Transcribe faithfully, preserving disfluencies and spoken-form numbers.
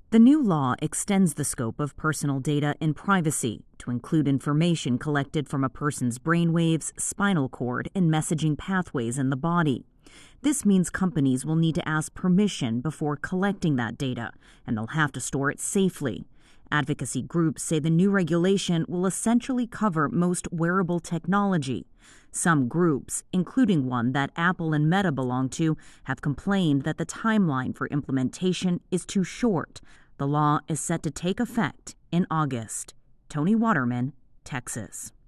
The new law extends the scope of personal data and privacy to include information collected from a person's brainwaves, spinal cord, and messaging pathways in the body. This means companies will need to ask permission before collecting that data, and they'll have to store it safely. Advocacy groups say the new regulation will essentially cover most wearable technology. Some groups, including one that Apple and Meta belong to, have complained that the timeline for implementation is too short. The law is set to take effect in August. Tony Waterman, Texas.